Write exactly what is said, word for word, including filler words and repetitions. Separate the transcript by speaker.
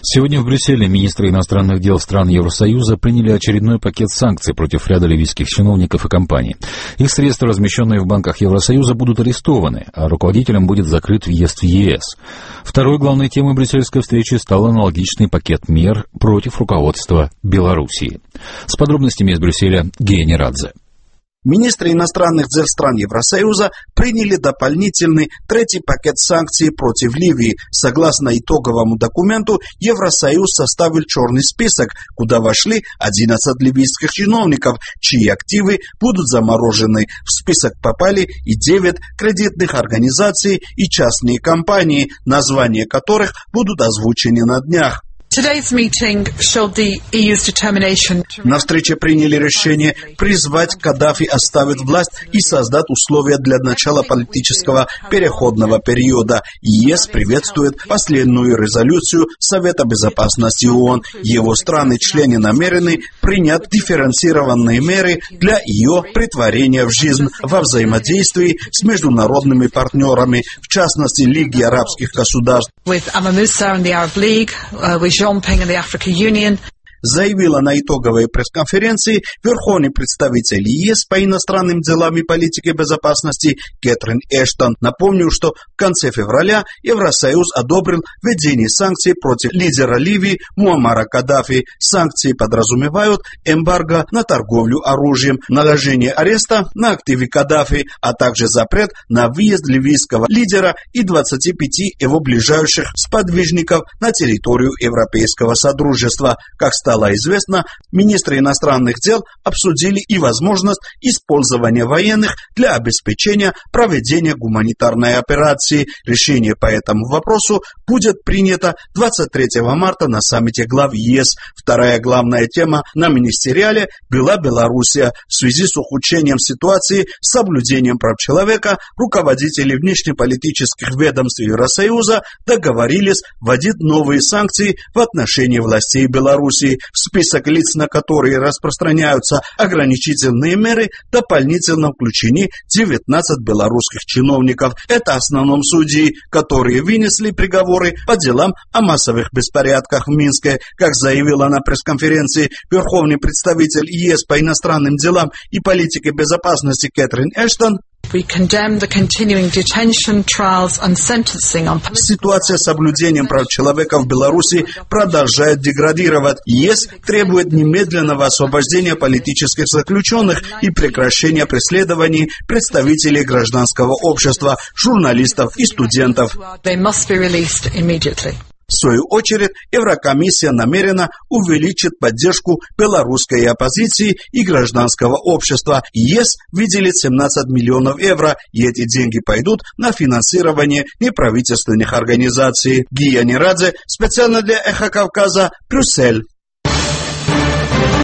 Speaker 1: Сегодня в Брюсселе министры иностранных дел стран Евросоюза приняли очередной пакет санкций против ряда ливийских чиновников и компаний. Их средства, размещенные в банках Евросоюза, будут арестованы, а руководителям будет закрыт въезд в ЕС. Второй главной темой брюссельской встречи стал аналогичный пакет мер против руководства Белоруссии. С подробностями из Брюсселя Гея Нерадзе.
Speaker 2: Министры иностранных дел стран Евросоюза приняли дополнительный третий пакет санкций против Ливии. Согласно итоговому документу, Евросоюз составил черный список, куда вошли одиннадцать ливийских чиновников, чьи активы будут заморожены. В список попали и девять кредитных организаций и частные компании, названия которых будут озвучены на днях. На встрече приняли решение призвать Каддафи оставить власть и создать условия для начала политического переходного периода. ЕС приветствует последнюю резолюцию Совета Безопасности ООН. Его страны-члены намерены принять дифференцированные меры для ее претворения в жизнь во взаимодействии с международными партнерами, в частности Лиги арабских государств. Заявила на итоговой пресс-конференции верховный представитель ЕС по иностранным делам и политике безопасности Кэтрин Эштон. Напомню, что в конце февраля Евросоюз одобрил введение санкций против лидера Ливии Муаммара Каддафи. Санкции подразумевают эмбарго на торговлю оружием, наложение ареста на активы Каддафи, а также запрет на выезд ливийского лидера и двадцати пяти его ближайших сподвижников на территорию Европейского Содружества. Как стало Стало известно, министры иностранных дел обсудили и возможность использования военных для обеспечения проведения гуманитарной операции. Решение по этому вопросу будет принято двадцать третьего марта на саммите глав ЕС. Вторая главная тема на министериале была Белоруссия. В связи с ухудшением ситуации с соблюдением прав человека руководители внешнеполитических ведомств Евросоюза договорились вводить новые санкции в отношении властей Белоруссии. В список лиц, на которые распространяются ограничительные меры, дополнительно включены девятнадцать белорусских чиновников. Это в основном судьи, которые вынесли приговоры по делам о массовых беспорядках в Минске. Как заявила на пресс-конференции верховный представитель ЕС по иностранным делам и политике безопасности Кэтрин Эштон, ситуация с соблюдением прав человека в Беларуси продолжает деградировать. ЕС требует немедленного освобождения политических заключенных и прекращения преследований представителей гражданского общества, журналистов и студентов. В свою очередь, Еврокомиссия намерена увеличить поддержку белорусской оппозиции и гражданского общества. ЕС выделит семнадцать миллионов евро, и эти деньги пойдут на финансирование неправительственных организаций. Гея Нерадзе, специально для Эхо Кавказа, Брюссель.